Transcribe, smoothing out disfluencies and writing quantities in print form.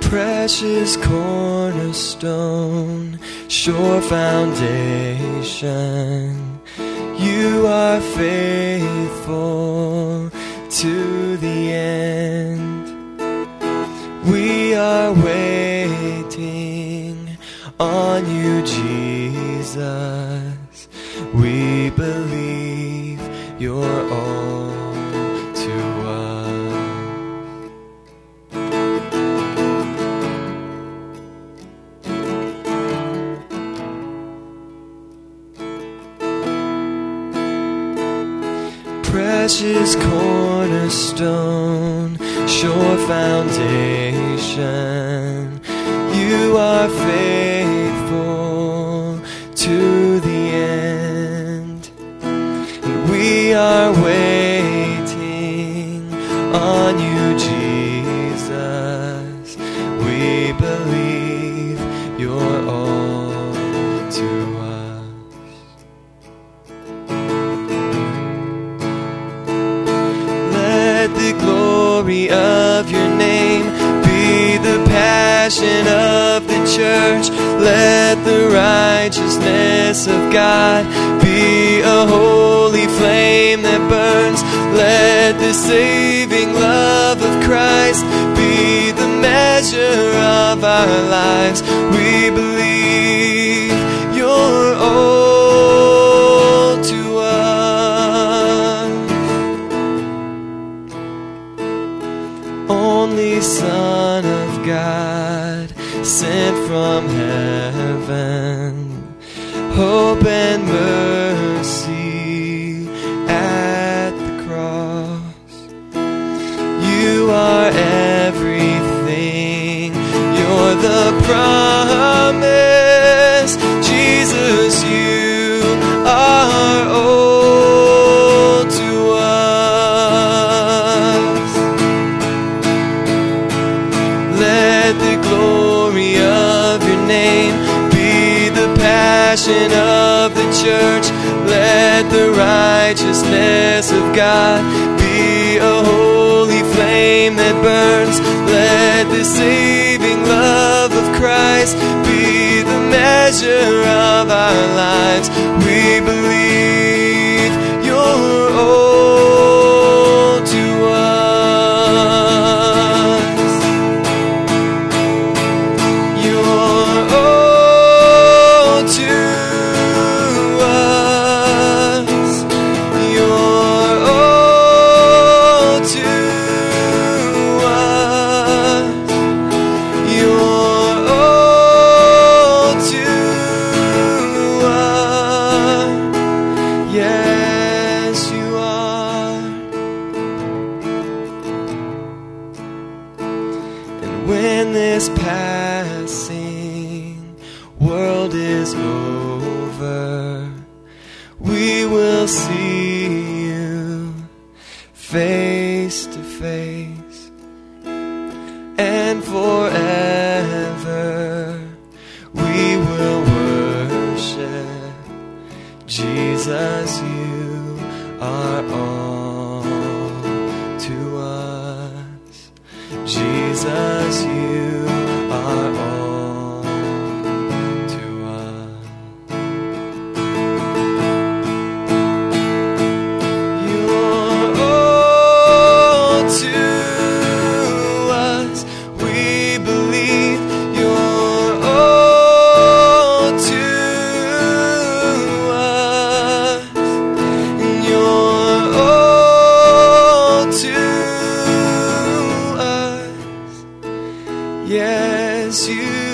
Precious cornerstone, sure foundation, you are faithful to the end. We are waiting on you, Jesus. We believe you're all to us. Precious cornerstone, sure foundation, you are faithful to the end. And we are waiting on you, Jesus. We believe you're all to us. Let the glory of your name be the passion of the church. Let the righteousness of God be a holy flame that burns. Let the saving love of Christ be the measure of our lives. We believe you're all to us. Only Son of God, sent from heaven, hope and mercy at the cross. You are everything, you're the promise. Jesus, you are all to us. Let the glory of your name be the passion of the church. Let the righteousness of God be a holy flame that burns. Let the saving love of Christ be the measure of our lives. We believe you're all to us. You're all to us. You're all to us. You're all to us. Yes, you are. And when this passing world is over, we will see you face to face, and forever we will worship. Jesus, you are all to us. Jesus, you are all to us. You're all to us. We believe you're all to us. And you're all to us. Yes, you